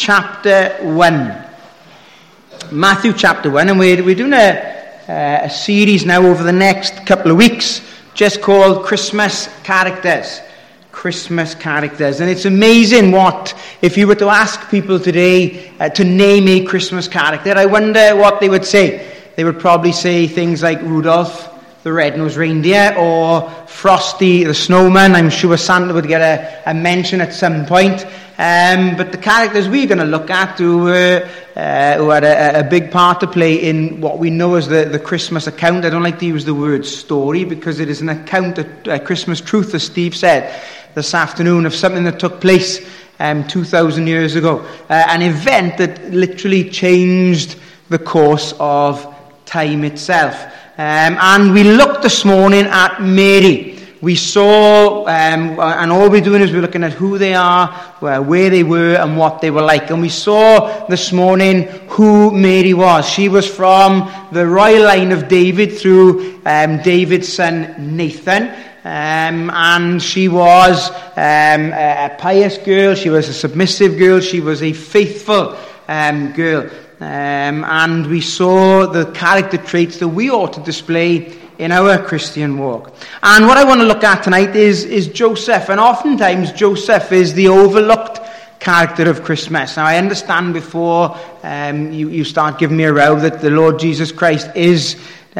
chapter 1. Matthew chapter 1, and we're doing a series now over the next couple of weeks just called Christmas Characters. Christmas characters. And it's amazing what, if you were to ask people today to name a Christmas character, I wonder what they would say. They would probably say things like Rudolph the Red-Nosed Reindeer or Frosty the Snowman. I'm sure Santa would get a mention at some point. But the characters we're going to look at who had a big part to play in what we know as the Christmas account. I don't like to use the word story because it is an account of Christmas truth, as Steve said this afternoon, of something that took place 2,000 years ago. An event that literally changed the course of time itself. And we looked this morning at Mary. We saw, and all we're doing is we're looking at who they are, where they were, and what they were like. And we saw this morning who Mary was. She was from the royal line of David through David's son Nathan. And she was a pious girl. She was a submissive girl. She was a faithful girl. And we saw the character traits that we ought to display in our Christian walk. And what I want to look at tonight is Joseph. And oftentimes Joseph is the overlooked character of Christmas. Now I understand before you start giving me a row that the Lord Jesus Christ is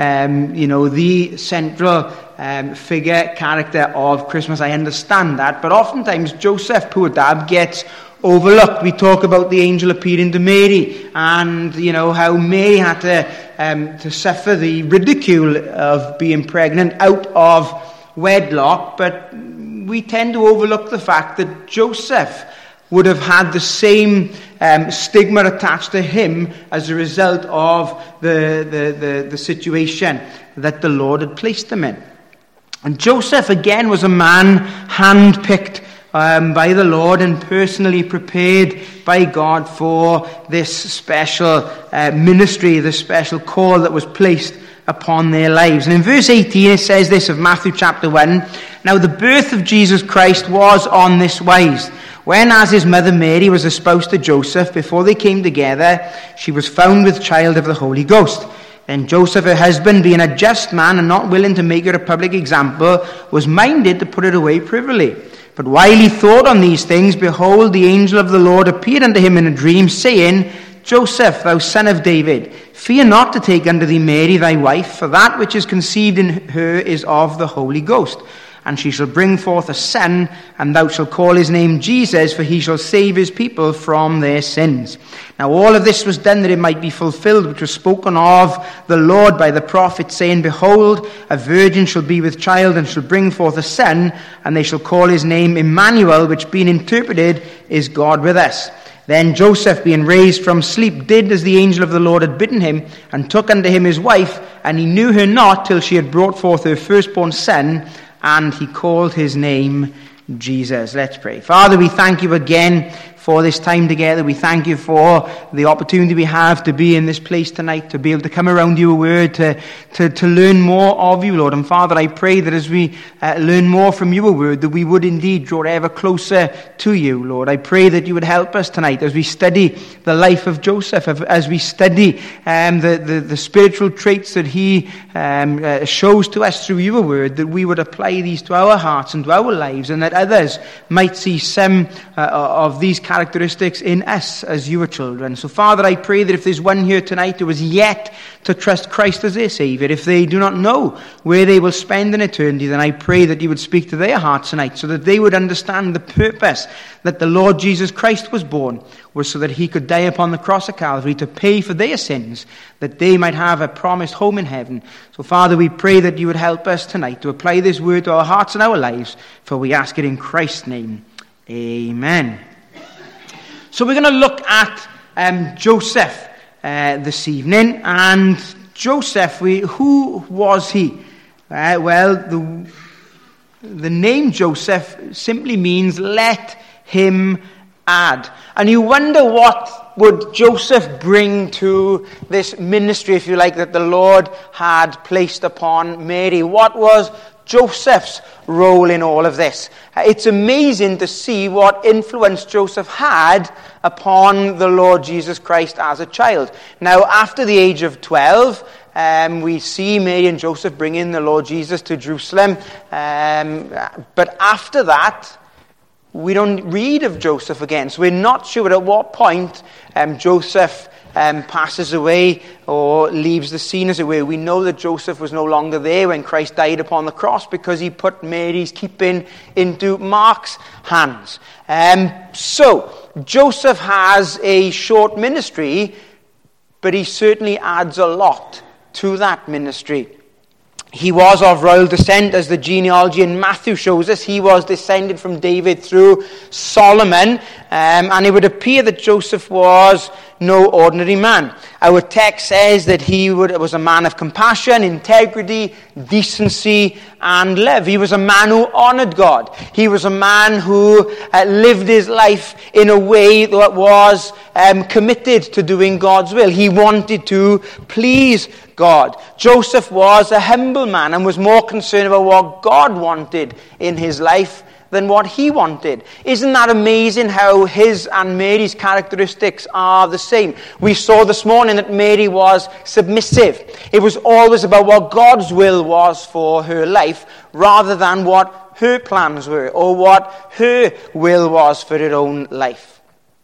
the central figure, character of Christmas. I understand that. But oftentimes Joseph, poor dad, gets overlooked. We talk about the angel appearing to Mary and, how Mary had to suffer the ridicule of being pregnant out of wedlock. But we tend to overlook the fact that Joseph would have had the same stigma attached to him as a result of the situation that the Lord had placed him in. And Joseph, again, was a man handpicked by the Lord and personally prepared by God for this special ministry, this special call that was placed upon their lives. And in verse 18 it says this of Matthew chapter 1, "Now the birth of Jesus Christ was on this wise. When as his mother Mary was espoused to Joseph, before they came together, she was found with child of the Holy Ghost. Then Joseph, her husband, being a just man and not willing to make her a public example, was minded to put her away privily. But while he thought on these things, behold, the angel of the Lord appeared unto him in a dream, saying, Joseph, thou son of David, fear not to take unto thee Mary thy wife, for that which is conceived in her is of the Holy Ghost. And she shall bring forth a son, and thou shalt call his name Jesus, for he shall save his people from their sins. Now all of this was done that it might be fulfilled, which was spoken of the Lord by the prophet, saying, Behold, a virgin shall be with child, and shall bring forth a son, and they shall call his name Emmanuel, which being interpreted is God with us. Then Joseph, being raised from sleep, did as the angel of the Lord had bidden him, and took unto him his wife, and he knew her not till she had brought forth her firstborn son, and he called his name Jesus. Let's pray. Father, we thank you again for this time together. We thank you for the opportunity we have to be in this place tonight, to be able to come around your word, to learn more of you, Lord. And Father, I pray that as we learn more from your word, that we would indeed draw ever closer to you, Lord. I pray that you would help us tonight as we study the life of Joseph, as we study the spiritual traits that he shows to us through your word, that we would apply these to our hearts and to our lives, and that others might see some of these characteristics in us as your children. So Father, I pray that if there's one here tonight who is yet to trust Christ as their Savior, if they do not know where they will spend an eternity, then I pray that you would speak to their hearts tonight so that they would understand the purpose that the Lord Jesus Christ was born, was so that he could die upon the cross of Calvary to pay for their sins, that they might have a promised home in heaven. So Father, we pray that you would help us tonight to apply this word to our hearts and our lives, for we ask it in Christ's name. Amen. So we're going to look at Joseph this evening. And Joseph, who was he? Well, the name Joseph simply means let him add. And you wonder what would Joseph bring to this ministry, if you like, that the Lord had placed upon Mary. What was Joseph's role in all of this? It's amazing to see what influence Joseph had upon the Lord Jesus Christ as a child. Now, after the age of 12, we see Mary and Joseph bringing the Lord Jesus to Jerusalem. But after that, we don't read of Joseph again. So we're not sure at what point Joseph passes away or leaves the scene, as it were. We know that Joseph was no longer there when Christ died upon the cross because he put Mary's keeping into Mark's hands. So Joseph has a short ministry, but he certainly adds a lot to that ministry. He was of royal descent, as the genealogy in Matthew shows us. He was descended from David through Solomon, and it would appear that Joseph was no ordinary man. Our text says that he was a man of compassion, integrity, decency, and love. He was a man who honored God. He was a man who lived his life in a way that was committed to doing God's will. He wanted to please God. Joseph was a humble man and was more concerned about what God wanted in his life than what he wanted. Isn't that amazing how his and Mary's characteristics are the same? We saw this morning that Mary was submissive. It was always about what God's will was for her life rather than what her plans were or what her will was for her own life.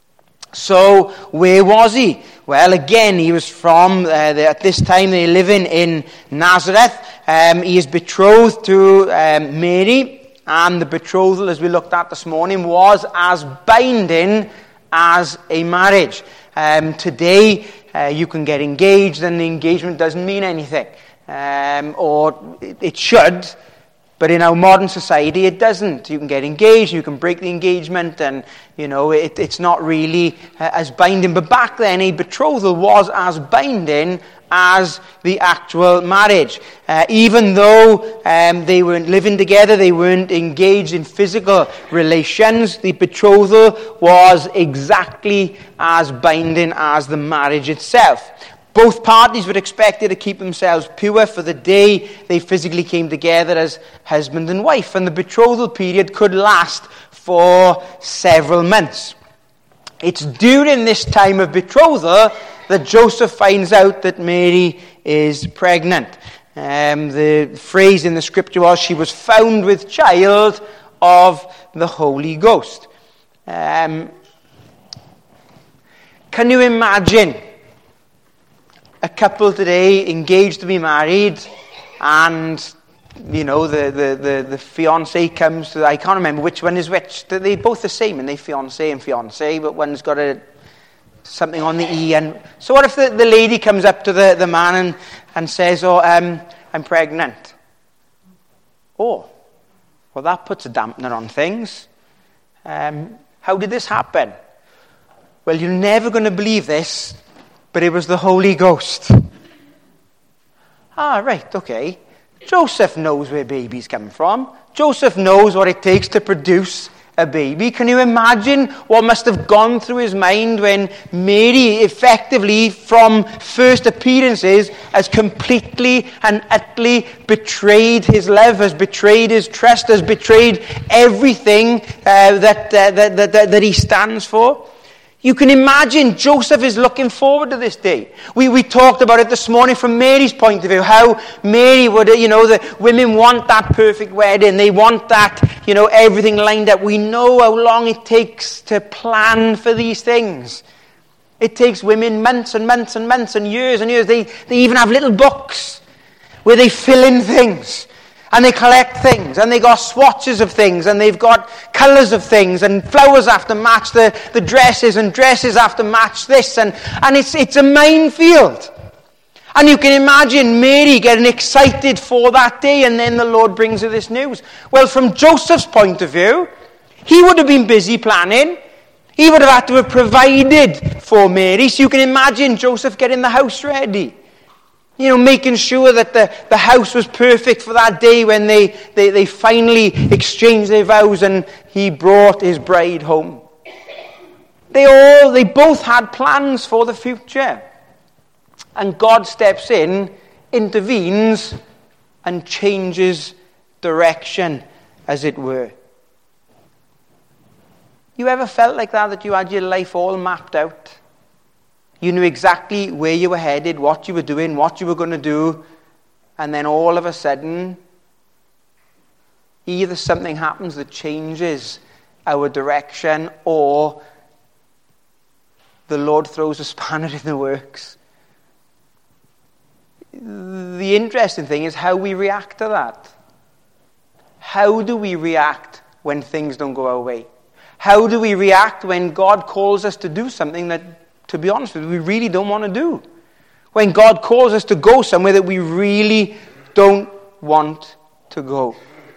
So, where was he? Well, again, he was from, at this time they living in Nazareth. He is betrothed to Mary. And the betrothal, as we looked at this morning, was as binding as a marriage. Today, you can get engaged and the engagement doesn't mean anything. Or it should, but in our modern society, it doesn't. You can get engaged, you can break the engagement, and, it's not really as binding. But back then, a betrothal was as binding as the actual marriage. Even though they weren't living together, they weren't engaged in physical relations, the betrothal was exactly as binding as the marriage itself. Both parties were expected to keep themselves pure for the day they physically came together as husband and wife, and the betrothal period could last for several months. It's during this time of betrothal that Joseph finds out that Mary is pregnant. The phrase in the scripture was, she was found with child of the Holy Ghost. Can you imagine a couple today engaged to be married, and the fiancé comes to, I can't remember which one is which. They're both the same, and they fiancé, but one's got something on the E. And so what if the lady comes up to the man and says, I'm pregnant? Oh, well, that puts a dampener on things. How did this happen? Well, you're never going to believe this, but it was the Holy Ghost. Right, okay. Joseph knows where babies come from. Joseph knows what it takes to produce a baby. Can you imagine what must have gone through his mind when Mary effectively, from first appearances, has completely and utterly betrayed his love, has betrayed his trust, has betrayed everything that he stands for? You can imagine Joseph is looking forward to this day. We talked about it this morning from Mary's point of view, how Mary would, the women want that perfect wedding. They want that, everything lined up. We know how long it takes to plan for these things. It takes women months and months and months and years. They even have little books where they fill in things. And they collect things, and they got swatches of things, and they've got colours of things, and flowers have to match the dresses, and dresses have to match this, and it's a minefield. And you can imagine Mary getting excited for that day, and then the Lord brings her this news. Well, from Joseph's point of view, he would have been busy planning. He would have had to have provided for Mary. So you can imagine Joseph getting the house ready. Making sure that the house was perfect for that day when they finally exchanged their vows and he brought his bride home. They both had plans for the future. And God steps in, intervenes, and changes direction, as it were. You ever felt like that you had your life all mapped out? You knew exactly where you were headed, what you were doing, what you were going to do, and then all of a sudden, either something happens that changes our direction, or the Lord throws a spanner in the works. The interesting thing is how we react to that. How do we react when things don't go our way? How do we react when God calls us to do something that, to be honest with you, we really don't want to do? When God calls us to go somewhere that we really don't want to go.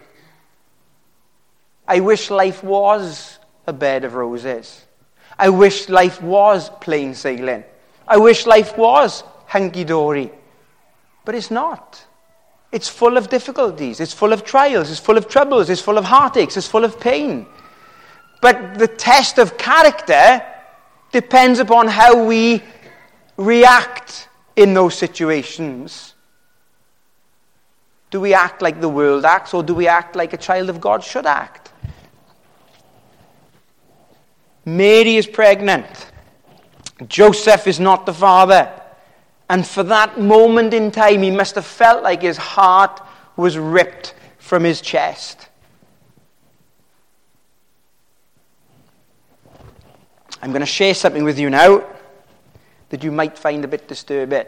I wish life was a bed of roses. I wish life was plain sailing. I wish life was hunky-dory. But it's not. It's full of difficulties. It's full of trials. It's full of troubles. It's full of heartaches. It's full of pain. But the test of character depends upon how we react in those situations. Do we act like the world acts, or do we act like a child of God should act? Mary is pregnant. Joseph is not the father. And for that moment in time, he must have felt like his heart was ripped from his chest. I'm going to share something with you now that you might find a bit disturbing.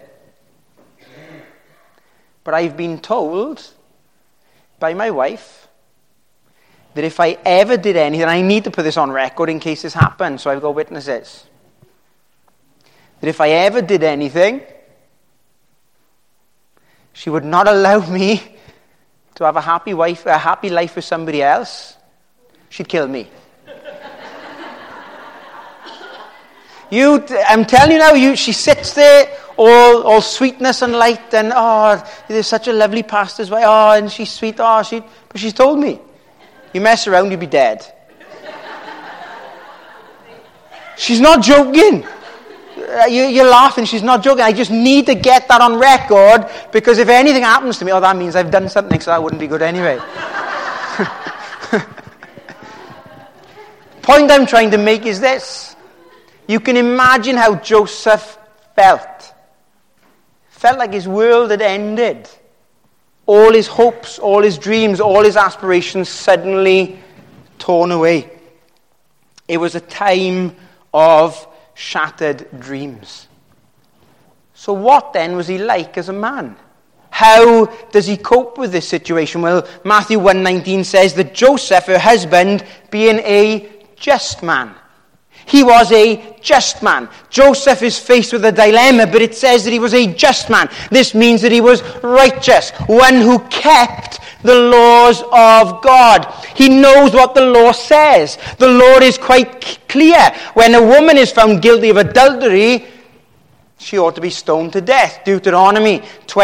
But I've been told by my wife that if I ever did anything, and I need to put this on record in case this happens, so I've got witnesses, that if I ever did anything, she would not allow me to have a happy life with somebody else. She'd kill me. I'm telling you now, she sits there, all sweetness and light, and there's such a lovely pastor's wife, and she's sweet, but she's told me, you mess around, you'll be dead. She's not joking. You're laughing, she's not joking. I just need to get that on record, because if anything happens to me, that means I've done something, so that wouldn't be good anyway. Point I'm trying to make is this. You can imagine how Joseph felt. Felt like his world had ended. All his hopes, all his dreams, all his aspirations suddenly torn away. It was a time of shattered dreams. So what then was he like as a man? How does he cope with this situation? Well, Matthew 1:19 says that Joseph, her husband, being a just man. He was a just man. Joseph is faced with a dilemma, but it says that he was a just man. This means that he was righteous, one who kept the laws of God. He knows what the law says. The law is quite clear. When a woman is found guilty of adultery, she ought to be stoned to death. Deuteronomy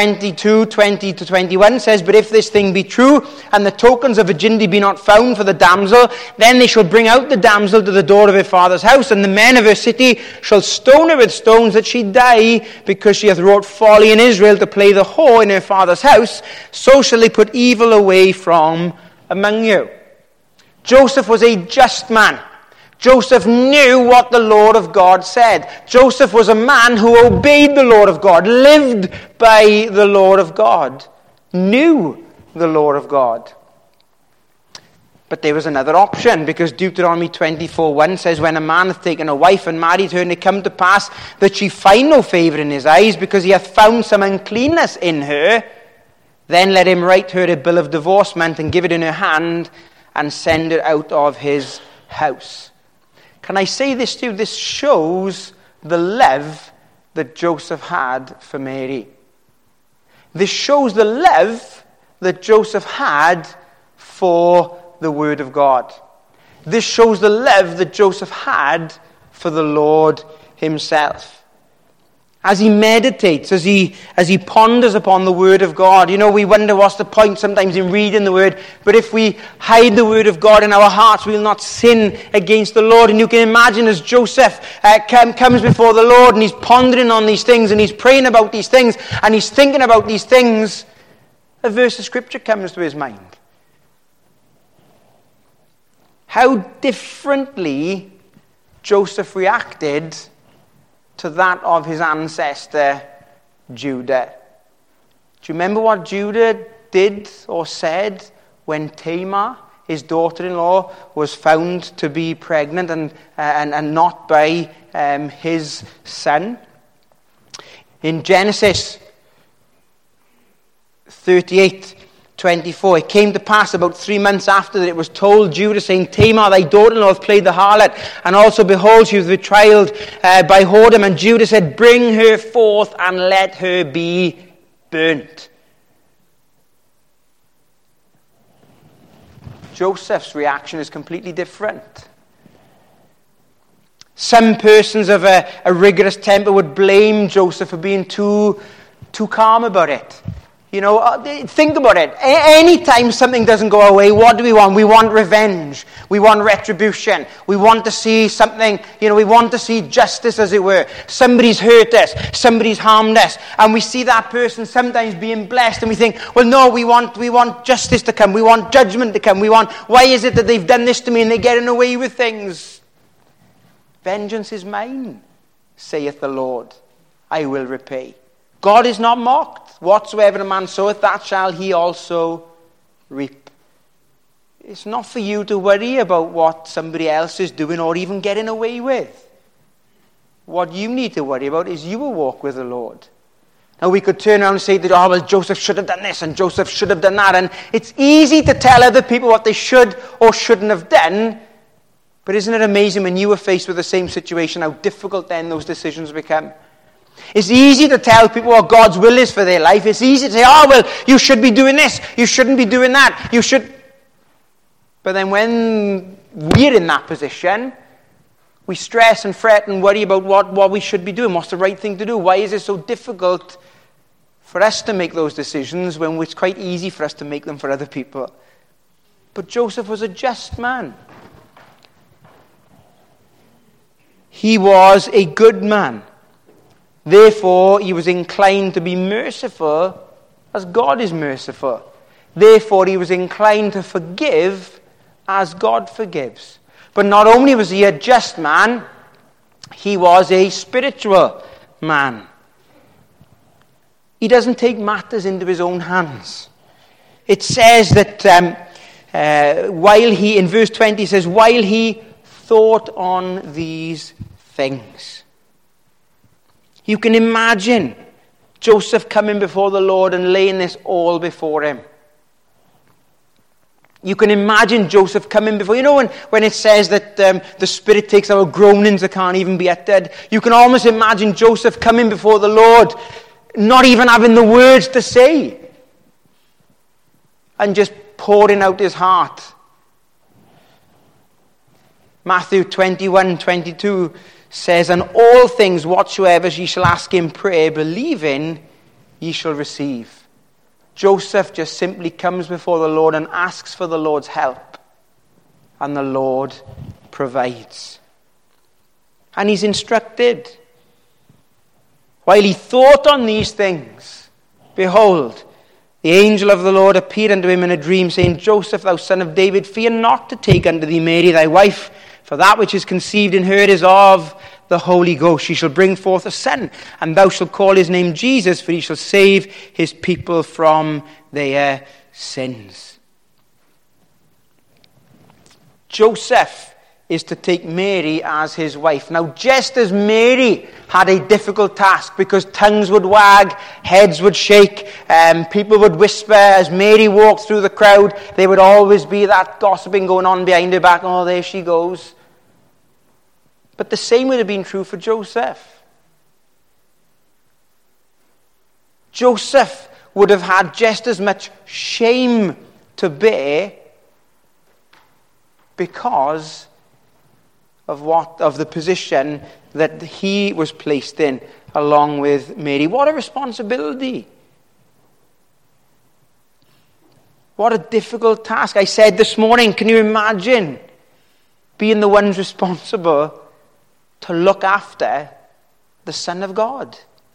22:20-21 says, "But if this thing be true, and the tokens of virginity be not found for the damsel, then they shall bring out the damsel to the door of her father's house, and the men of her city shall stone her with stones that she die, because she hath wrought folly in Israel to play the whore in her father's house. So shall they put evil away from among you." Joseph was a just man. Joseph knew what the law of God said. Joseph was a man who obeyed the law of God, lived by the law of God, knew the law of God. But there was another option, because Deuteronomy 24:1 says, "When a man hath taken a wife and married her, and it come to pass that she find no favour in his eyes, because he hath found some uncleanness in her, then let him write her a bill of divorcement and give it in her hand and send her out of his house." Can I say this to you? This shows the love that Joseph had for Mary. This shows the love that Joseph had for the Word of God. This shows the love that Joseph had for the Lord himself. As he meditates, as he ponders upon the Word of God, we wonder what's the point sometimes in reading the Word. But if we hide the Word of God in our hearts, we will not sin against the Lord. And you can imagine as Joseph comes before the Lord, and he's pondering on these things, and he's praying about these things, and he's thinking about these things, a verse of Scripture comes to his mind. how differently Joseph reacted to that of his ancestor Judah. Do you remember what Judah did or said when Tamar, his daughter-in-law, was found to be pregnant and not by his son? In Genesis 38:24, it came to pass about 3 months after that it was told Judah, saying, Tamar, thy daughter-in-law, hath played the harlot, and also, behold, she was betrayed by whoredom. And Judah said, bring her forth and let her be burnt. Joseph's reaction is completely different. Some persons of a rigorous temper would blame Joseph for being too calm about it. You know, think about it. Anytime something doesn't go our way, what do we want? We want revenge. We want retribution. We want to see something, we want to see justice, as it were. Somebody's hurt us. Somebody's harmed us. And we see that person sometimes being blessed, and we think, well, no, we want justice to come. We want judgment to come. Why is it that they've done this to me and they're getting away with things? Vengeance is mine, saith the Lord. I will repay. God is not mocked. Whatsoever a man soweth, that shall he also reap. It's not for you to worry about what somebody else is doing or even getting away with. What you need to worry about is you will walk with the Lord. Now, we could turn around and say that, Joseph should have done this and Joseph should have done that. And it's easy to tell other people what they should or shouldn't have done. But isn't it amazing when you are faced with the same situation, how difficult then those decisions become? It's easy to tell people what God's will is for their life. It's easy to say, you should be doing this. You shouldn't be doing that. You should. But then when we're in that position, we stress and fret and worry about what we should be doing. What's the right thing to do? Why is it so difficult for us to make those decisions when it's quite easy for us to make them for other people? But Joseph was a just man. He was a good man. Therefore, he was inclined to be merciful as God is merciful. Therefore, he was inclined to forgive as God forgives. But not only was he a just man, he was a spiritual man. He doesn't take matters into his own hands. It says that in verse 20, it says, while he thought on these things. You can imagine Joseph coming before the Lord and laying this all before him. You can imagine Joseph coming before... when it says that the Spirit takes our groanings that can't even be uttered, you can almost imagine Joseph coming before the Lord, not even having the words to say, and just pouring out his heart. Matthew 21:22 says, and all things whatsoever ye shall ask in prayer, believing, ye shall receive. Joseph just simply comes before the Lord and asks for the Lord's help. And the Lord provides. And he's instructed. While he thought on these things, behold, the angel of the Lord appeared unto him in a dream, saying, Joseph, thou son of David, fear not to take unto thee Mary thy wife, for that which is conceived in her is of the Holy Ghost. She shall bring forth a son, and thou shalt call his name Jesus, for he shall save his people from their sins. Joseph is to take Mary as his wife. Now, just as Mary had a difficult task, because tongues would wag, heads would shake, people would whisper as Mary walked through the crowd, there would always be that gossiping going on behind her back. Oh, there she goes. But the same would have been true for Joseph. Joseph would have had just as much shame to bear because of the position that he was placed in along with Mary. What a responsibility. What a difficult task. I said this morning, can you imagine being the ones responsible to look after the Son of God?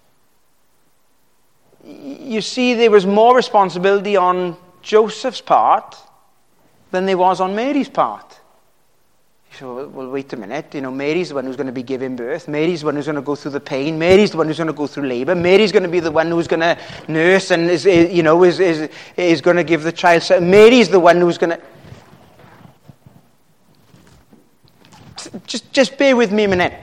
You see, there was more responsibility on Joseph's part than there was on Mary's part. So, well, wait a minute. Mary's the one who's going to be giving birth. Mary's the one who's going to go through the pain. Mary's the one who's going to go through labour. Mary's going to be the one who's going to nurse and is going to give the child. So Mary's the one who's going to... Just bear with me a minute.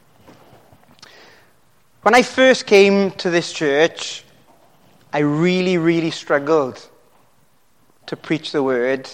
When I first came to this church, I really, really struggled to preach the word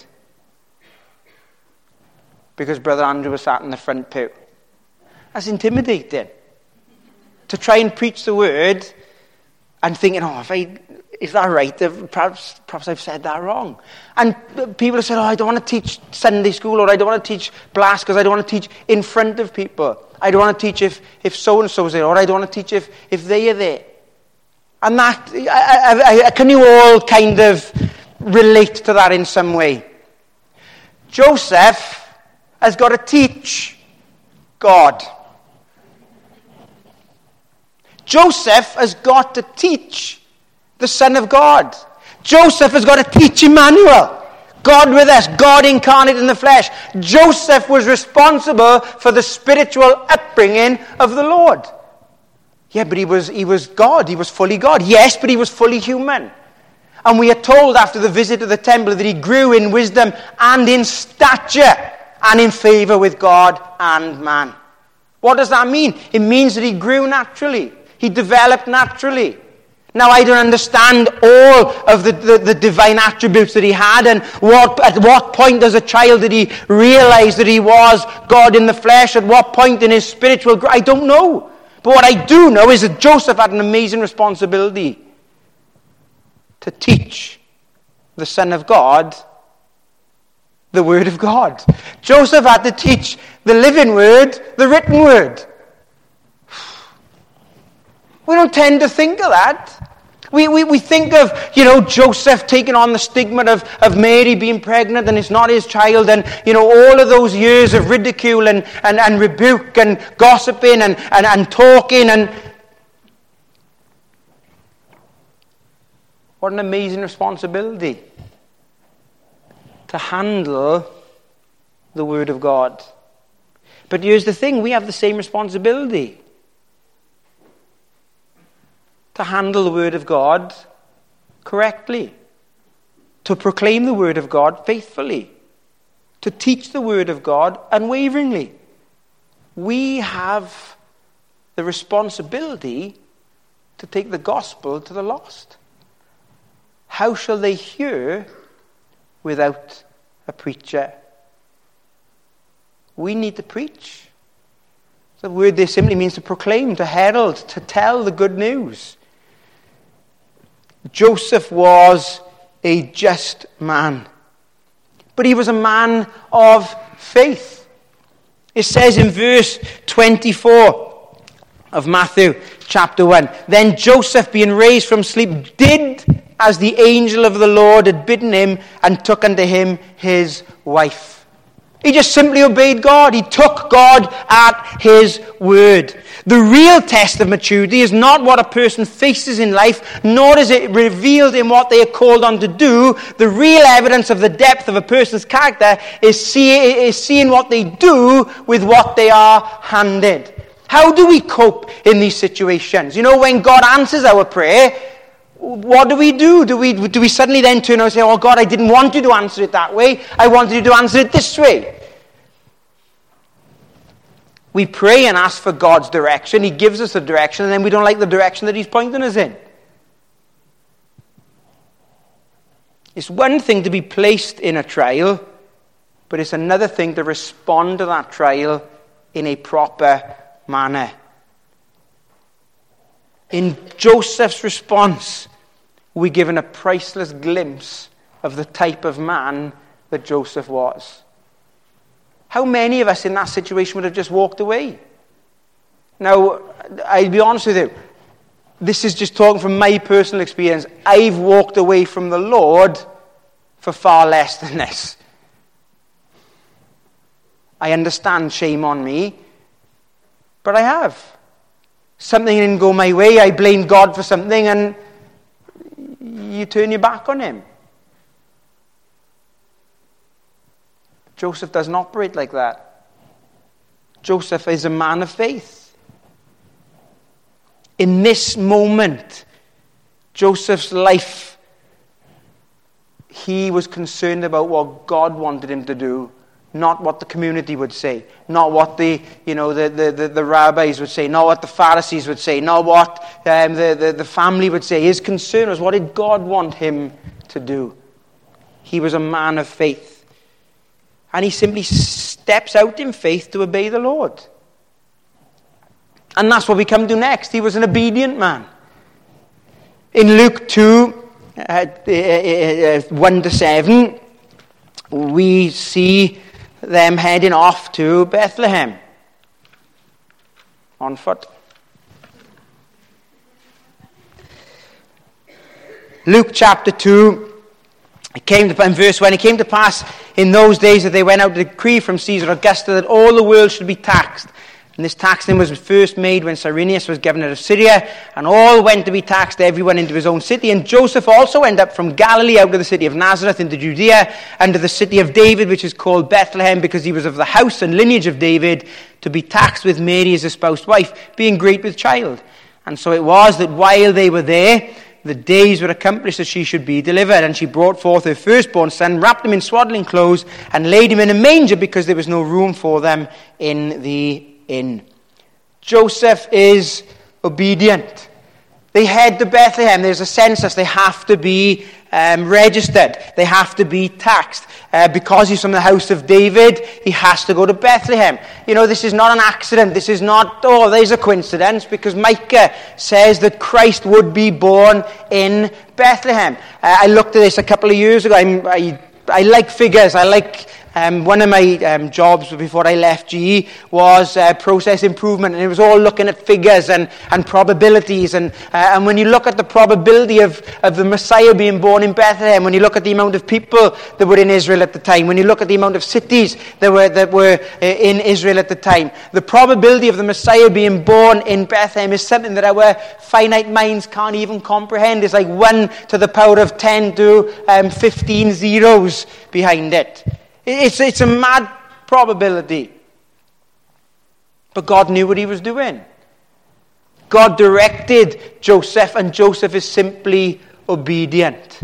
because Brother Andrew was sat in the front pew. That's intimidating. To try and preach the word and thinking, is that right? Perhaps I've said that wrong. And people have said, I don't want to teach Sunday school, or I don't want to teach blast because I don't want to teach in front of people. I don't want to teach if so-and-so's there, or I don't want to teach if they are there. And that, can you all kind of relate to that in some way? Joseph has got to teach God. Joseph has got to teach the Son of God. Joseph has got to teach Emmanuel, God with us, God incarnate in the flesh. Joseph was responsible for the spiritual upbringing of the Lord. Yeah, but he was God. He was fully God. Yes, but he was fully human. And we are told after the visit to the temple that he grew in wisdom and in stature and in favor with God and man. What does that mean? It means that he grew naturally. He developed naturally. Now, I don't understand all of the divine attributes that he had, and at what point as a child did he realize that he was God in the flesh? At what point in his spiritual growth? I don't know. But what I do know is that Joseph had an amazing responsibility to teach the Son of God the Word of God. Joseph had to teach the living Word, the written Word. We don't tend to think of that. We think of, Joseph taking on the stigma of Mary being pregnant and it's not his child, and, all of those years of ridicule and rebuke and gossiping and talking. And what an amazing responsibility to handle the Word of God. But here's the thing, we have the same responsibility to handle the Word of God correctly, to proclaim the Word of God faithfully, to teach the Word of God unwaveringly. We have the responsibility to take the gospel to the lost. How shall they hear without a preacher? We need to preach. The word there simply means to proclaim, to herald, to tell the good news. Joseph was a just man, but he was a man of faith. It says in verse 24 of Matthew chapter 1, then Joseph, being raised from sleep, did as the angel of the Lord had bidden him, and took unto him his wife. He just simply obeyed God. He took God at his word. The real test of maturity is not what a person faces in life, nor is it revealed in what they are called on to do. The real evidence of the depth of a person's character is seeing what they do with what they are handed. How do we cope in these situations? When God answers our prayer, what do we do? Do we suddenly then turn around and say, oh God, I didn't want you to answer it that way. I wanted you to answer it this way. We pray and ask for God's direction. He gives us the direction, and then we don't like the direction that he's pointing us in. It's one thing to be placed in a trial, but it's another thing to respond to that trial in a proper manner. In Joseph's response, we're given a priceless glimpse of the type of man that Joseph was. How many of us in that situation would have just walked away? Now, I'll be honest with you. This is just talking from my personal experience. I've walked away from the Lord for far less than this. I understand, shame on me, but I have. Something didn't go my way, I blamed God for something, and you turn your back on him. Joseph doesn't operate like that. Joseph is a man of faith. In this moment, Joseph's life, he was concerned about what God wanted him to do, not what the community would say, not what the rabbis would say, not what the Pharisees would say, not what the family would say. His concern was, what did God want him to do? He was a man of faith. And he simply steps out in faith to obey the Lord. And that's what we come to next. He was an obedient man. In Luke 2, 1-7, we see them heading off to Bethlehem on foot. Luke chapter 2, in verse 1, it came to pass in those days that they went out a decree from Caesar Augustus that all the world should be taxed. And this taxing was first made when Cyrenius was governor of Syria, and all went to be taxed, everyone into his own city. And Joseph also went up from Galilee out of the city of Nazareth into Judea, unto the city of David, which is called Bethlehem, because he was of the house and lineage of David, to be taxed with Mary his espoused wife, being great with child. And so it was that while they were there, the days were accomplished that she should be delivered. And she brought forth her firstborn son, wrapped him in swaddling clothes, and laid him in a manger, because there was no room for them in the inn. Joseph is obedient. They head to Bethlehem. There's a census. They have to be registered. They have to be taxed. Because he's from the house of David, he has to go to Bethlehem. This is not an accident. This is not, there's a coincidence, because Micah says that Christ would be born in Bethlehem. I looked at this a couple of years ago. I like figures. I like one of my jobs before I left GE was process improvement, and it was all looking at figures and probabilities. And when you look at the probability of the Messiah being born in Bethlehem, when you look at the amount of people that were in Israel at the time, when you look at the amount of cities that were in Israel at the time, the probability of the Messiah being born in Bethlehem is something that our finite minds can't even comprehend. It's like 1 to the power of 10 to 15 zeros behind it. It's a mad probability. But God knew what he was doing. God directed Joseph, and Joseph is simply obedient.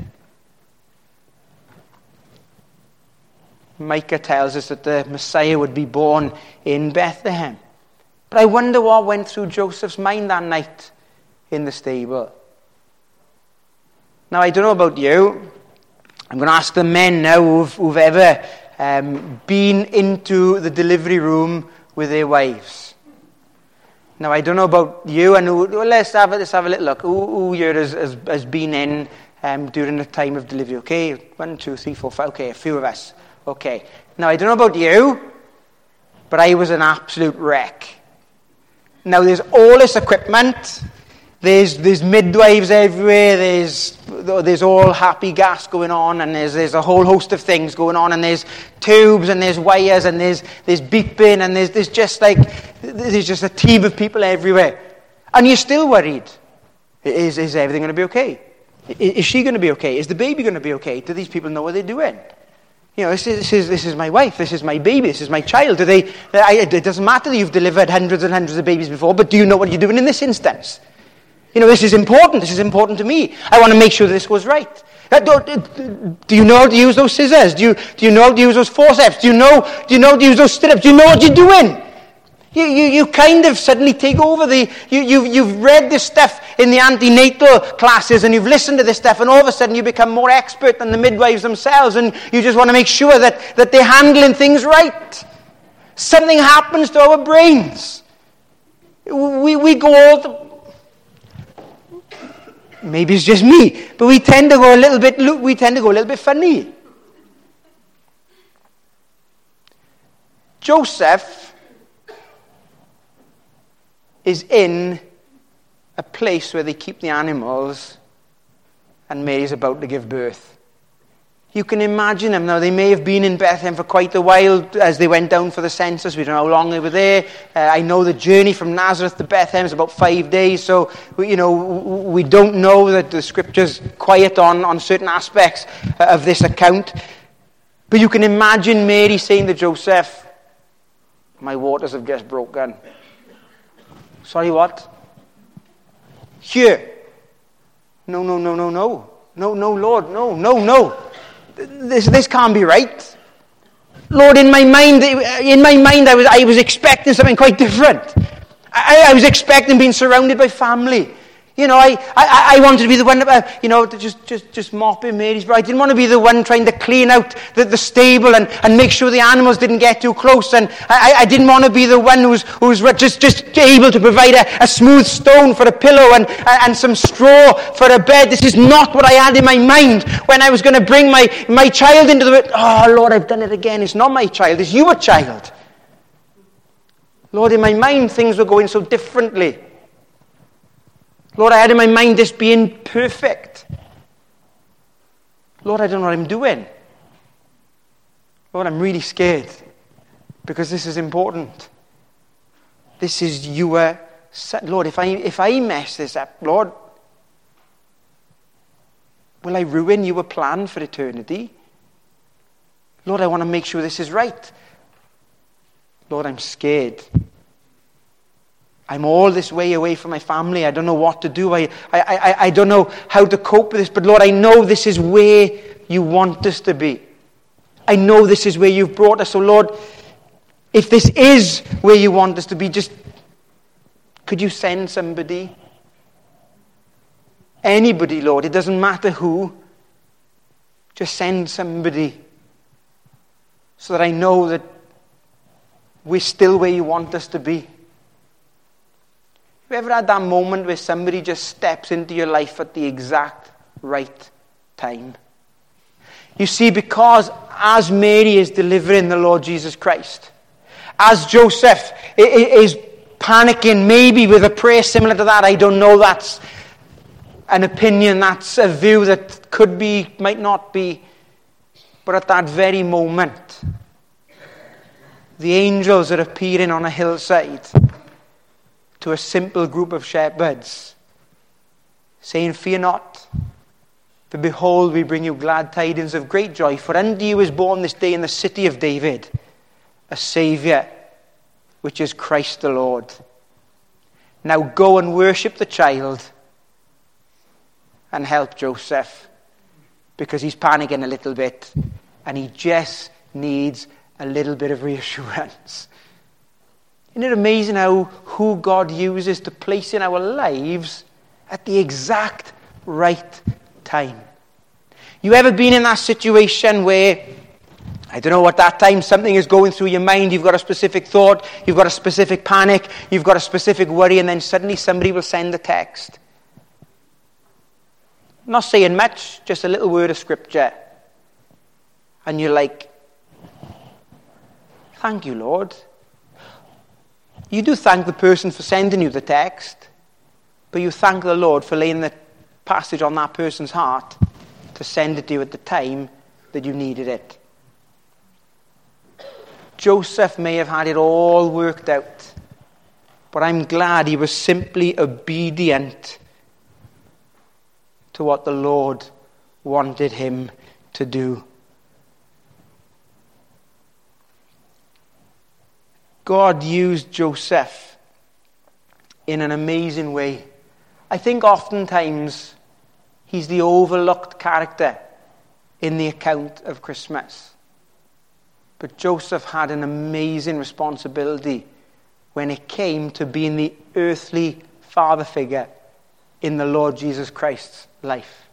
Micah tells us that the Messiah would be born in Bethlehem. But I wonder what went through Joseph's mind that night in the stable. Now, I don't know about you. I'm going to ask the men now who've ever been into the delivery room with their wives. Now, I don't know about you, and let's have a little look. Who here has been in during the time of delivery? Okay, 1, 2, 3, 4, 5. Okay, a few of us. Okay. Now, I don't know about you, but I was an absolute wreck. Now, there's all this equipment. There's midwives everywhere. There's all happy gas going on, and there's a whole host of things going on, and there's tubes, and there's wires, and there's beeping, and there's just a team of people everywhere, and you're still worried. Is everything going to be okay? Is she going to be okay? Is the baby going to be okay? Do these people know what they're doing? This is my wife. This is my baby. This is my child. It doesn't matter that you've delivered hundreds and hundreds of babies before, but do you know what you're doing in this instance? This is important. This is important to me. I want to make sure this goes right. Do you know how to use those scissors? Do you know how to use those forceps? Do you know how to use those stirrups? Do you know what you're doing? You kind of suddenly take over you've read this stuff in the antenatal classes, and you've listened to this stuff, and all of a sudden you become more expert than the midwives themselves, and you just want to make sure that they're handling things right. Something happens to our brains. We go maybe it's just me, but we tend to go a little bit funny. Joseph is in a place where they keep the animals, and Mary's about to give birth. You can imagine them now. They may have been in Bethlehem for quite a while as they went down for the census. We don't know how long they were there. I know the journey from Nazareth to Bethlehem is about 5 days. So, we don't know that the scripture's quiet on certain aspects of this account. But you can imagine Mary saying to Joseph, My waters have just broken. Sorry, what? Here. No, Lord, no. This can't be right. Lord, in my mind, I was expecting something quite different. I was expecting being surrounded by family. I wanted to be the one, to just mop in Mary's bride. I didn't want to be the one trying to clean out the stable and make sure the animals didn't get too close. And I didn't want to be the one who was just able to provide a smooth stone for a pillow and some straw for a bed. This is not what I had in my mind when I was going to bring my child into the world. Oh, Lord, I've done it again. It's not my child. It's your child. Lord, in my mind, things were going so differently. Lord, I had in my mind this being perfect. Lord, I don't know what I'm doing. Lord, I'm really scared because this is important. This is your son. Lord, if I mess this up, Lord, will I ruin your plan for eternity? Lord, I want to make sure this is right. Lord, I'm scared. I'm all this way away from my family. I don't know what to do. I don't know how to cope with this. But Lord, I know this is where you want us to be. I know this is where you've brought us. So Lord, if this is where you want us to be, just could you send somebody? Anybody, Lord. It doesn't matter who. Just send somebody so that I know that we're still where you want us to be. Have you ever had that moment where somebody just steps into your life at the exact right time? You see, because as Mary is delivering the Lord Jesus Christ, as Joseph is panicking, maybe with a prayer similar to that, I don't know, that's an opinion, that's a view that could be, might not be, but at that very moment, the angels are appearing on a hillside to a simple group of shepherds, saying, "Fear not, for behold, we bring you glad tidings of great joy, for unto you is born this day in the city of David a Saviour, which is Christ the Lord. Now go and worship the child and help Joseph, because he's panicking a little bit and he just needs a little bit of reassurance." Isn't it amazing who God uses to place in our lives at the exact right time? You ever been in that situation where, I don't know, at that time something is going through your mind, you've got a specific thought, you've got a specific panic, you've got a specific worry, and then suddenly somebody will send a text. Not saying much, just a little word of scripture. And you're like, "Thank you, Lord." You do thank the person for sending you the text, but you thank the Lord for laying the passage on that person's heart to send it to you at the time that you needed it. Joseph may have had it all worked out, but I'm glad he was simply obedient to what the Lord wanted him to do. God used Joseph in an amazing way. I think oftentimes he's the overlooked character in the account of Christmas. But Joseph had an amazing responsibility when it came to being the earthly father figure in the Lord Jesus Christ's life.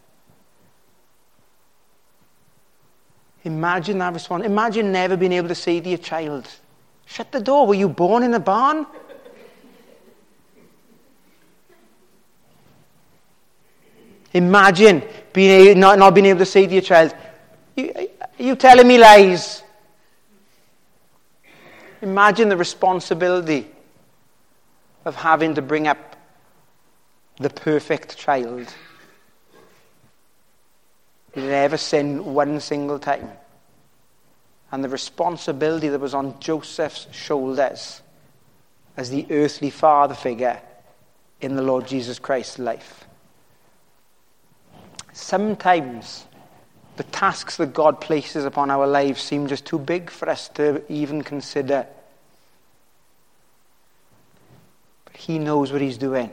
Imagine that response. Imagine never being able to say to your child, "Shut the door, were you born in a barn?" Imagine not being able to say to your child, "Are you telling me lies?" Imagine the responsibility of having to bring up the perfect child who had never sinned one single time. And the responsibility that was on Joseph's shoulders as the earthly father figure in the Lord Jesus Christ's life. Sometimes the tasks that God places upon our lives seem just too big for us to even consider. He knows what he's doing.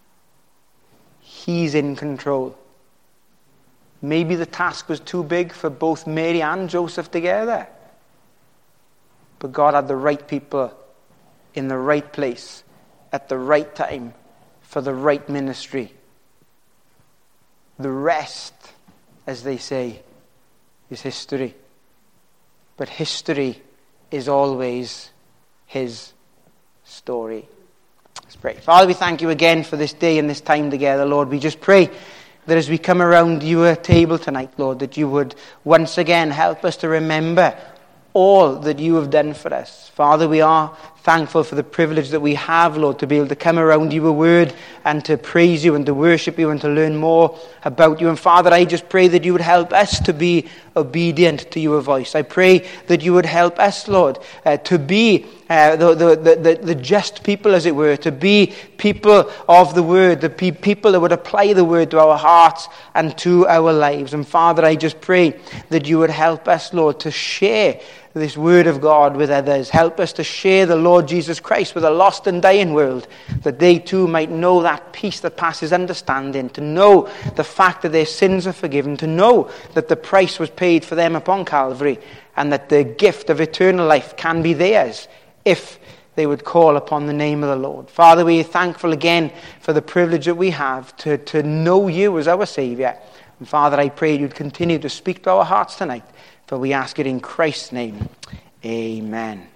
He's in control. Maybe the task was too big for both Mary and Joseph together. But God had the right people in the right place at the right time for the right ministry. The rest, as they say, is history. But history is always his story. Let's pray. Father, we thank you again for this day and this time together, Lord. We just pray that as we come around your table tonight, Lord, that you would once again help us to remember all that you have done for us. Father, we are thankful for the privilege that we have, Lord, to be able to come around your word and to praise you and to worship you and to learn more about you. And Father, I just pray that you would help us to be obedient to your voice. I pray that you would help us, Lord, to be the just people, as it were, to be people of the word, the people that would apply the word to our hearts and to our lives. And Father, I just pray that you would help us, Lord, to share this word of God with others. Help us to share the Lord Jesus Christ with a lost and dying world, that they too might know that peace that passes understanding, to know the fact that their sins are forgiven, to know that the price was paid for them upon Calvary, and that the gift of eternal life can be theirs if they would call upon the name of the Lord. Father, we are thankful again for the privilege that we have to know you as our Saviour. And Father, I pray you'd continue to speak to our hearts tonight, for we ask it in Christ's name. Amen.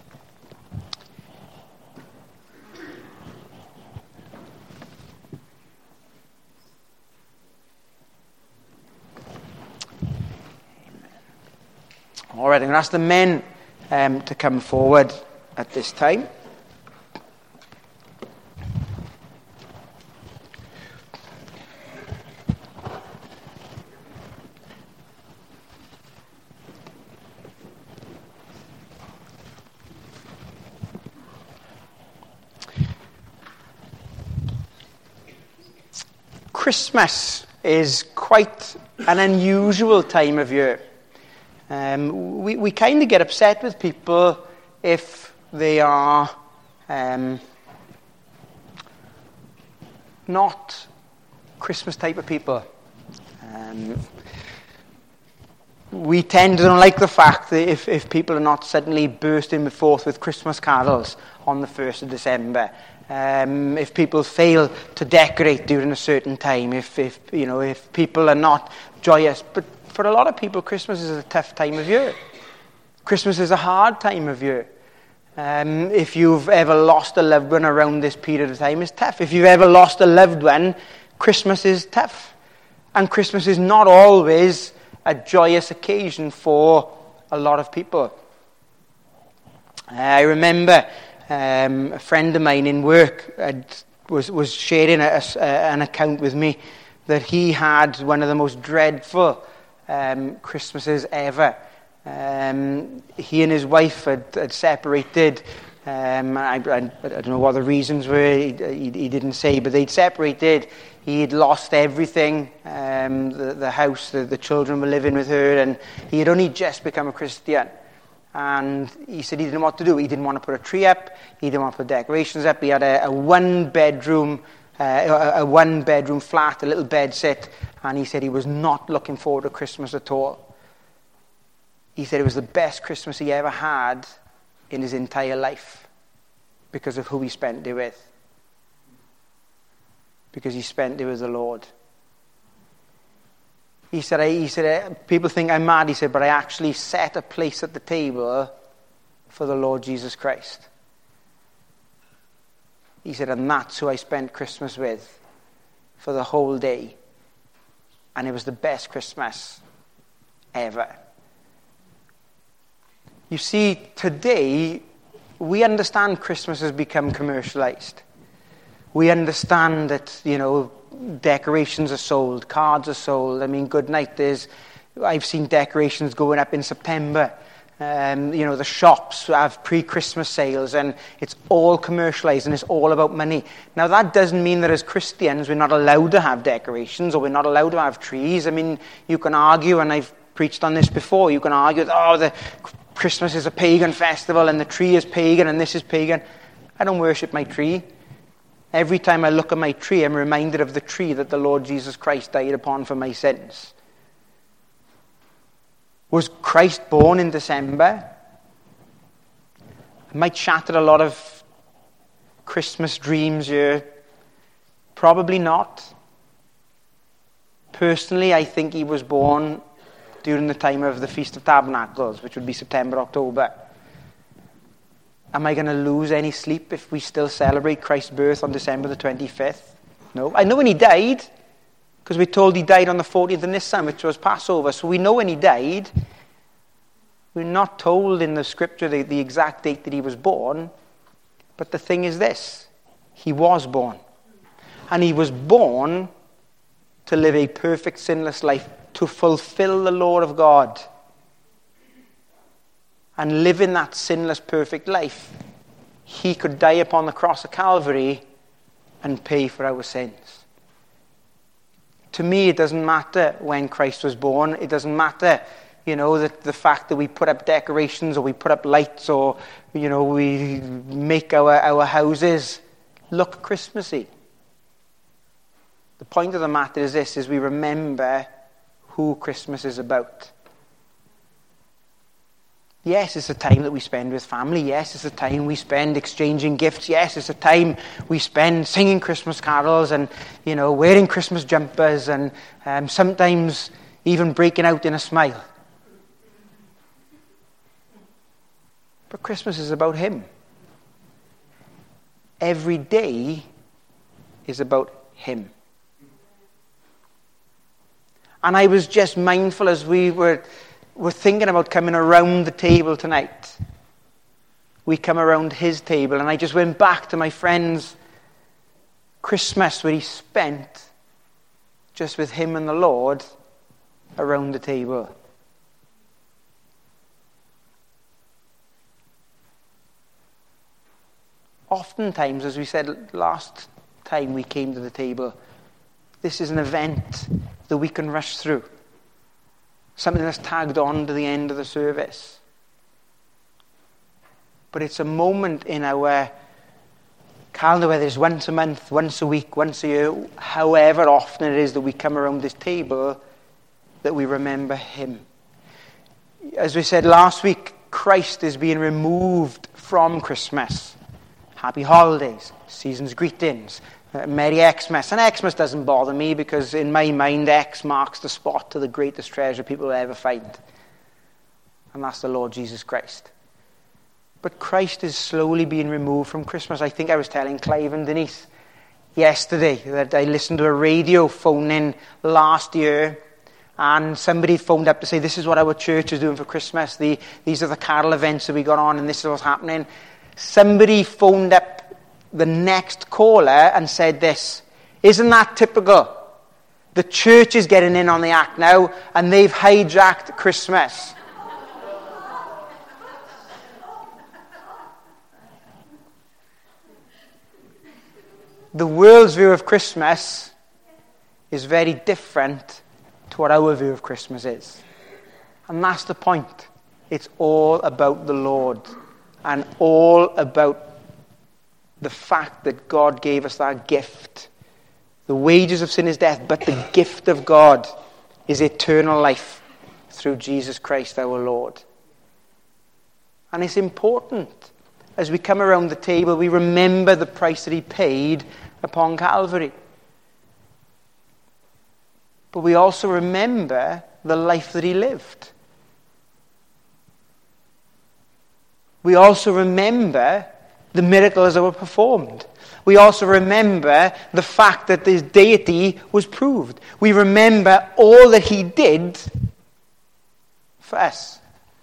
All right, I'm going to ask the men to come forward at this time. Christmas is quite an unusual time of year. We kind of get upset with people if they are not Christmas type of people. We tend to don't like the fact that if people are not suddenly bursting forth with Christmas carols on the 1st of December, if people fail to decorate during a certain time, if people are not joyous. But for a lot of people, Christmas is a tough time of year. Christmas is a hard time of year. If you've ever lost a loved one around this period of time, it's tough. If you've ever lost a loved one, Christmas is tough. And Christmas is not always a joyous occasion for a lot of people. I remember a friend of mine in work was sharing an account with me that he had one of the most dreadful Christmases ever. He and his wife had separated. I don't know what the reasons were. He didn't say, but they'd separated. He'd lost everything. The house, the children were living with her, and he had only just become a Christian. And he said he didn't know what to do. He didn't want to put a tree up. He didn't want to put decorations up. He had a one-bedroom flat, a little bed sit, and he said he was not looking forward to Christmas at all. He said it was the best Christmas he ever had in his entire life because of who he spent it with. Because he spent it with the Lord. He said, people think I'm mad, he said, but I actually set a place at the table for the Lord Jesus Christ. He said, and that's who I spent Christmas with for the whole day. And it was the best Christmas ever. You see, today, we understand Christmas has become commercialized. We understand that, decorations are sold, cards are sold. I mean, good night, I've seen decorations going up in September. The shops have pre-Christmas sales, and it's all commercialized and it's all about money. Now, that doesn't mean that as Christians we're not allowed to have decorations or we're not allowed to have trees. I mean, you can argue, and I've preached on this before, you can argue that, the Christmas is a pagan festival and the tree is pagan and this is pagan. I don't worship my tree. Every time I look at my tree, I'm reminded of the tree that the Lord Jesus Christ died upon for my sins. Was Christ born in December? I might shatter a lot of Christmas dreams here. Probably not. Personally, I think he was born during the time of the Feast of Tabernacles, which would be September, October. Am I going to lose any sleep if we still celebrate Christ's birth on December the 25th? No. I know when he died, because we're told he died on the 14th of Nisan, which was Passover. So we know when he died. We're not told in the scripture the exact date that he was born. But the thing is this. He was born. And he was born to live a perfect, sinless life, to fulfill the law of God. And live in that sinless, perfect life. He could die upon the cross of Calvary and pay for our sins. To me, it doesn't matter when Christ was born. It doesn't matter, the fact that we put up decorations or we put up lights or, we make our houses look Christmassy. The point of the matter is this, is we remember who Christmas is about. Yes, it's a time that we spend with family. Yes, it's a time we spend exchanging gifts. Yes, it's a time we spend singing Christmas carols and, wearing Christmas jumpers and sometimes even breaking out in a smile. But Christmas is about him. Every day is about him. And I was just mindful as we were thinking about coming around the table tonight. We come around his table, and I just went back to my friend's Christmas where he spent just with him and the Lord around the table. Oftentimes, as we said last time we came to the table, this is an event that we can rush through. Something that's tagged on to the end of the service. But it's a moment in our calendar, whether it's once a month, once a week, once a year, however often it is that we come around this table, that we remember him. As we said last week, Christ is being removed from Christmas. Happy holidays, season's greetings, Merry Xmas. And Xmas doesn't bother me because in my mind, X marks the spot to the greatest treasure people will ever find. And that's the Lord Jesus Christ. But Christ is slowly being removed from Christmas. I think I was telling Clive and Denise yesterday that I listened to a radio phone in last year, and somebody phoned up to say, this is what our church is doing for Christmas. These are the carol events that we got on, and this is what's happening. Somebody phoned up the next caller and said this, isn't that typical? The church is getting in on the act now, and they've hijacked Christmas. The world's view of Christmas is very different to what our view of Christmas is. And that's the point. It's all about the Lord and all about the fact that God gave us that gift. The wages of sin is death, but the gift of God is eternal life through Jesus Christ our Lord. And it's important. As we come around the table, we remember the price that he paid upon Calvary. But we also remember the life that he lived. We also remember the miracles that were performed. We also remember the fact that his deity was proved. We remember all that he did for us.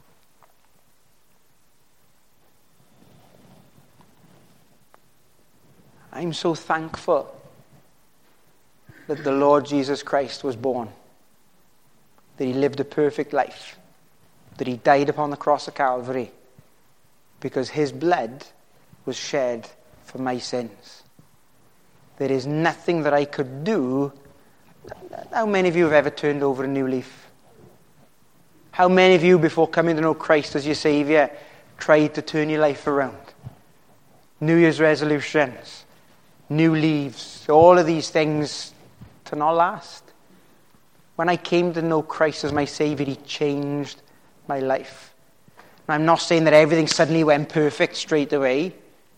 I'm so thankful that the Lord Jesus Christ was born, that he lived a perfect life, that he died upon the cross of Calvary, because his blood was shed for my sins. There is nothing that I could do. How many of you have ever turned over a new leaf? How many of you, before coming to know Christ as your Saviour, tried to turn your life around? New Year's resolutions. new leaves, all of these things to not last. When I came to know Christ as my Saviour, he changed my life. And I'm not saying that everything suddenly went perfect straight away,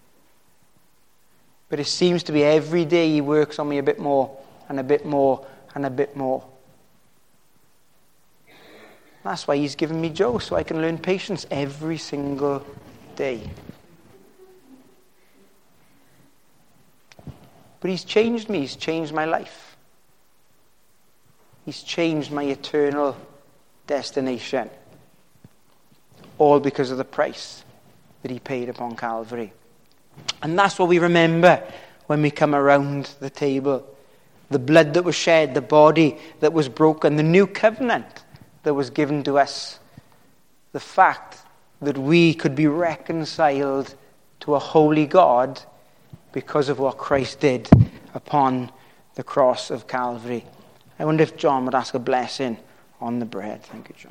but it seems to be every day he works on me a bit more and a bit more and a bit more. That's why he's given me Joe, so I can learn patience every single day. But he's changed me. He's changed my life. He's changed my eternal destination. All because of the price that he paid upon Calvary. And that's what we remember when we come around the table. The blood that was shed, the body that was broken, the new covenant that was given to us. The fact that we could be reconciled to a holy God because of what Christ did upon the cross of Calvary. I wonder if John would ask a blessing on the bread. Thank you, John.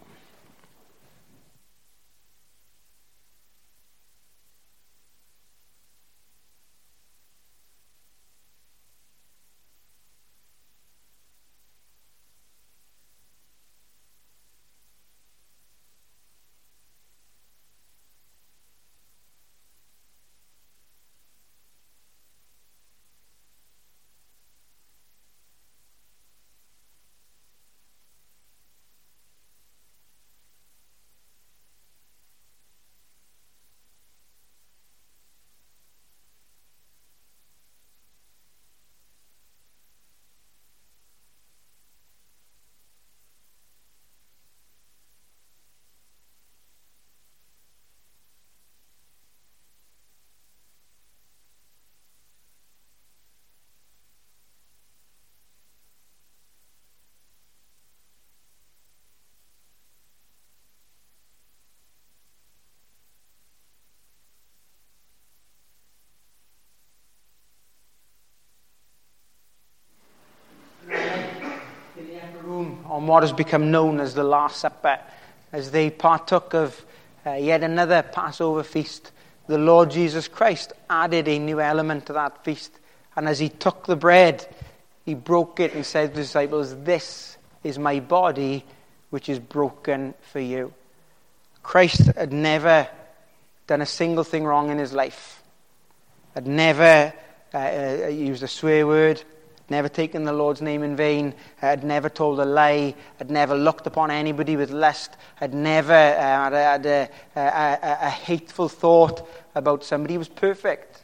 On what has become known as the Last Supper, as they partook of yet another Passover feast, the Lord Jesus Christ added a new element to that feast. And as he took the bread, he broke it and said to the disciples, "This is my body, which is broken for you." Christ had never done a single thing wrong in his life. Had never used a swear word, never taken the Lord's name in vain, had never told a lie, had never looked upon anybody with lust, had never had a hateful thought about somebody. He was perfect.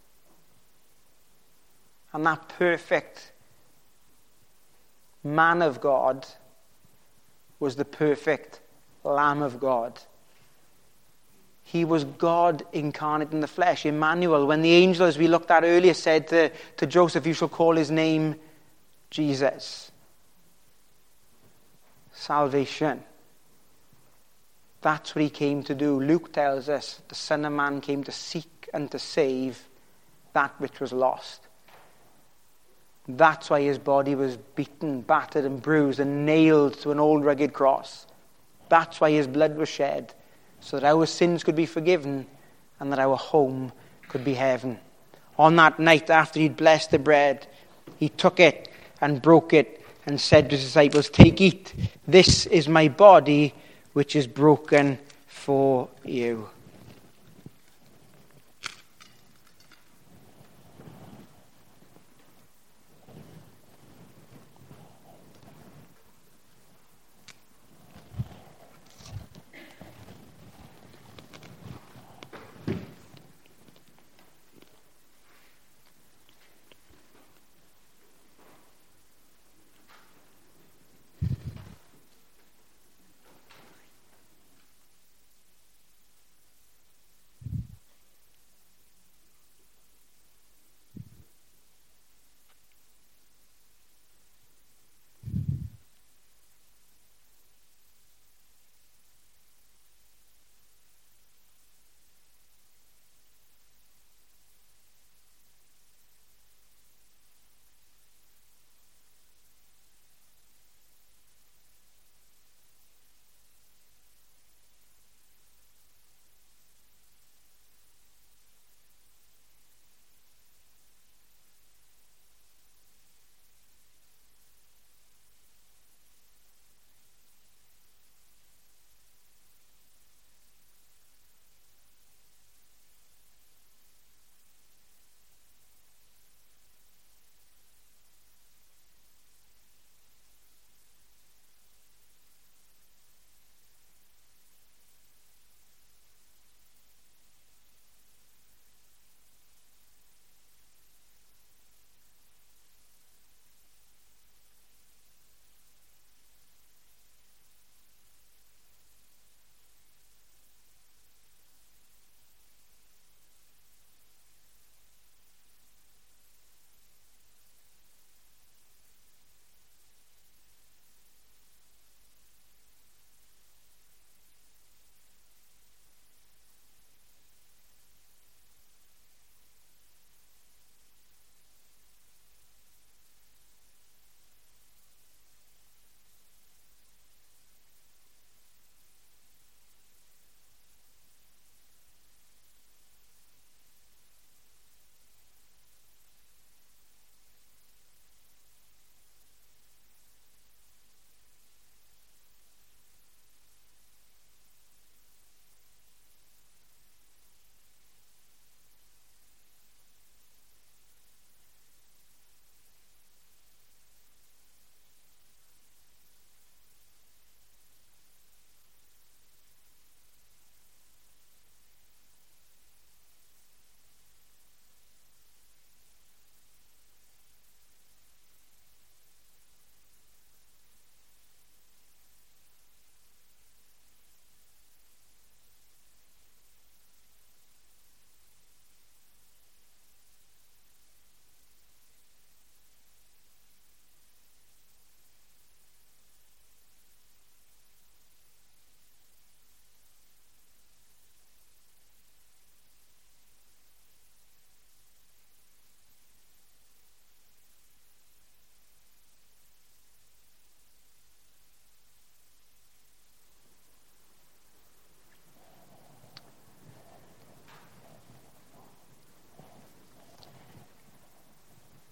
And that perfect man of God was the perfect Lamb of God. He was God incarnate in the flesh, Emmanuel. When the angel, as we looked at earlier, said to Joseph, "You shall call his name Jesus." Salvation. That's what he came to do. Luke tells us the Son of Man came to seek and to save that which was lost. That's why his body was beaten, battered and bruised and nailed to an old rugged cross. That's why his blood was shed, so that our sins could be forgiven and that our home could be heaven. On that night, after he'd blessed the bread, he took it and broke it and said to his disciples, "Take, eat. This is my body, which is broken for you."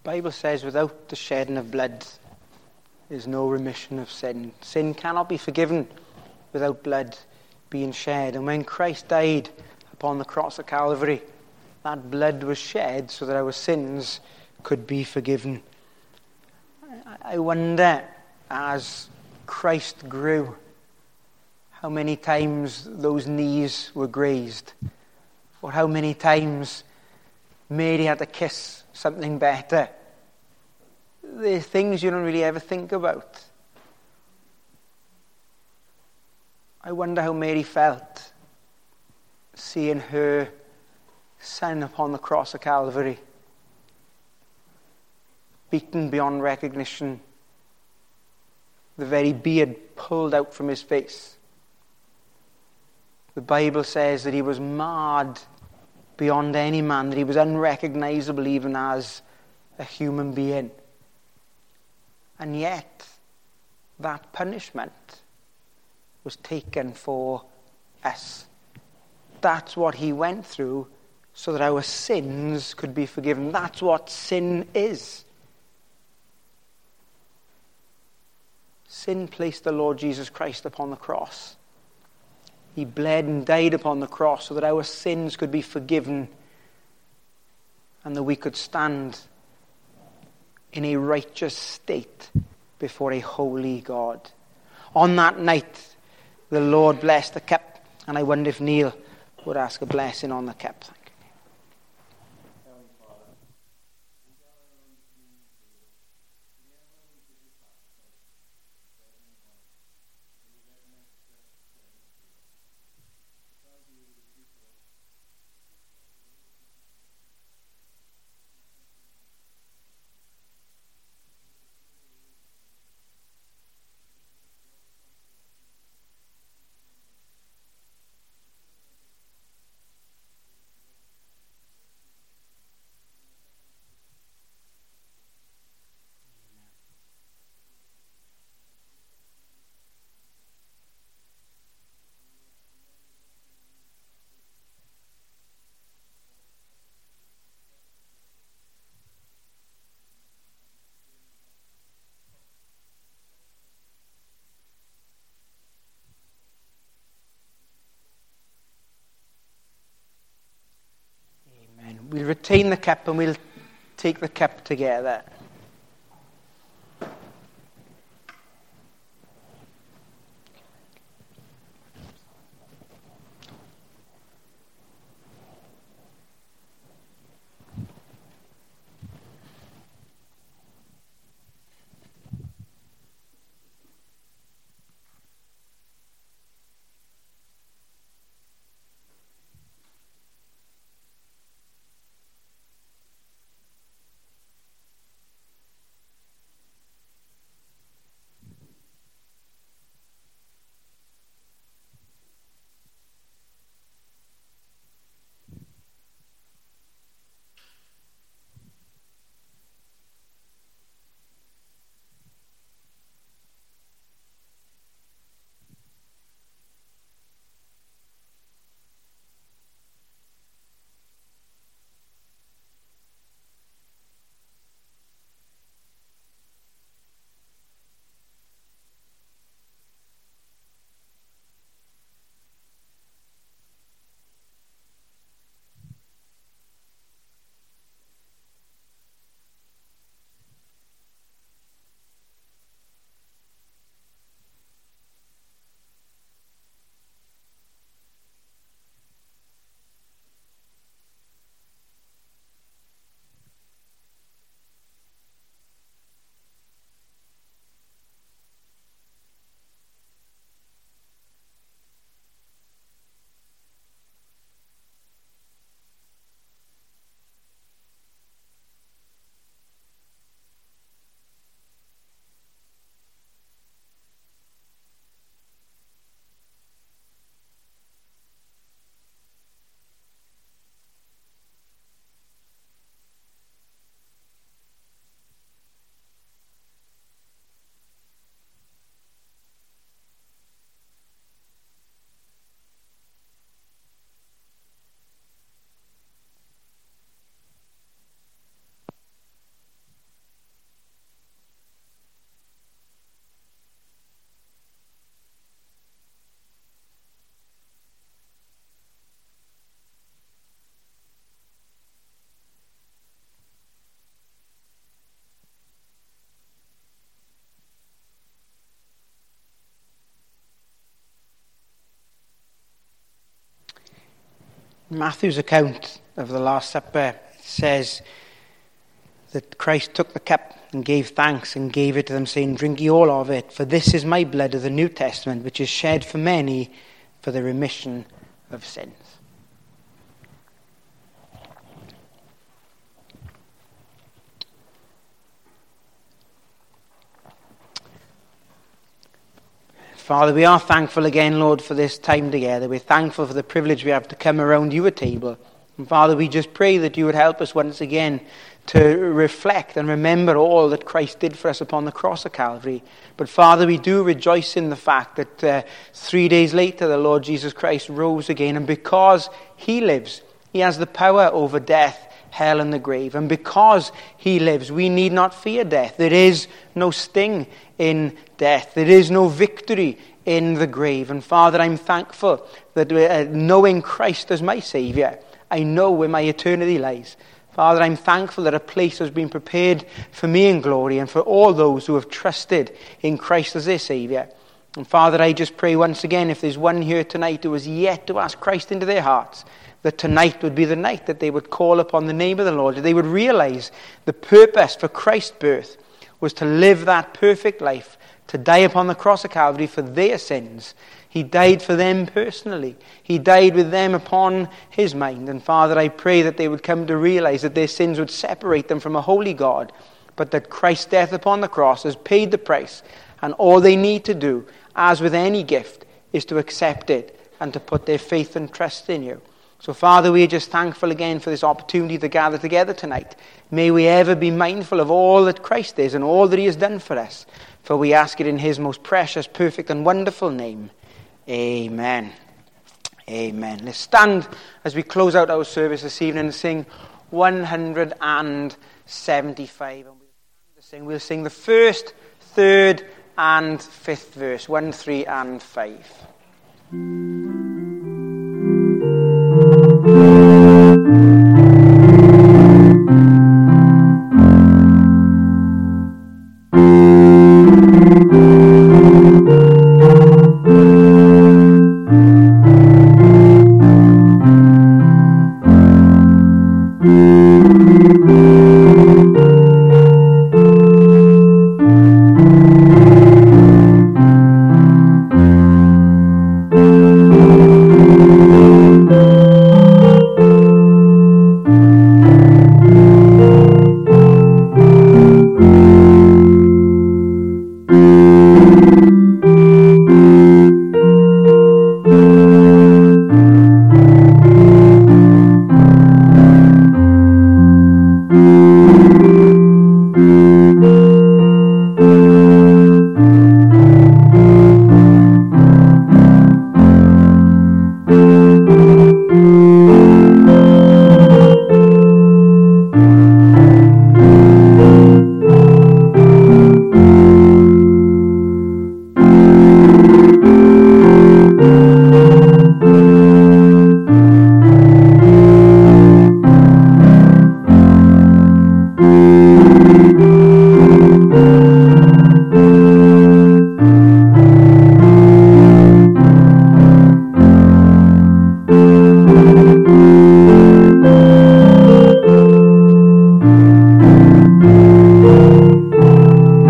Bible says without the shedding of blood, there's no remission of sin. Sin cannot be forgiven without blood being shed. And when Christ died upon the cross of Calvary, that blood was shed so that our sins could be forgiven. I wonder, as Christ grew, how many times those knees were grazed, or how many times Mary had to kiss something better. They're things you don't really ever think about. I wonder how Mary felt seeing her son upon the cross of Calvary, beaten beyond recognition, the very beard pulled out from his face. The Bible says that he was marred beyond any man, that he was unrecognizable even as a human being. And yet, that punishment was taken for us. That's what he went through so that our sins could be forgiven. That's what sin is. Sin placed the Lord Jesus Christ upon the cross. He bled and died upon the cross so that our sins could be forgiven and that we could stand in a righteous state before a holy God. On that night, the Lord blessed the cup, and I wonder if Neil would ask a blessing on the cup. Thank you. We'll retain the cup and we'll take the cup together. Matthew's account of the Last Supper says that Christ took the cup and gave thanks and gave it to them, saying, "Drink ye all of it, for this is my blood of the New Testament, which is shed for many for the remission of sins." Father, we are thankful again, Lord, for this time together. We're thankful for the privilege we have to come around your table. And Father, we just pray that you would help us once again to reflect and remember all that Christ did for us upon the cross of Calvary. But Father, we do rejoice in the fact that 3 days later the Lord Jesus Christ rose again. And because he lives, he has the power over death, hell and the grave. And because he lives, we need not fear death. There is no sting in death. There is no victory in the grave. And Father, I'm thankful that knowing Christ as my Saviour, I know where my eternity lies. Father, I'm thankful that a place has been prepared for me in glory and for all those who have trusted in Christ as their Saviour. And Father, I just pray once again, if there's one here tonight who has yet to ask Christ into their hearts, that tonight would be the night that they would call upon the name of the Lord, that they would realize the purpose for Christ's birth was to live that perfect life, to die upon the cross of Calvary for their sins. He died for them personally. He died with them upon his mind. And Father, I pray that they would come to realize that their sins would separate them from a holy God, but that Christ's death upon the cross has paid the price, and all they need to do, as with any gift, is to accept it and to put their faith and trust in you. So Father, we are just thankful again for this opportunity to gather together tonight. May we ever be mindful of all that Christ is and all that he has done for us. For we ask it in his most precious, perfect and wonderful name. Amen. Amen. Let's stand as we close out our service this evening and sing 175. And we'll sing the first, third and fifth verse. 1, 3 and 5.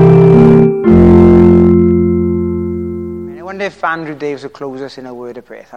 Andrew Daves will close us in a word of prayer.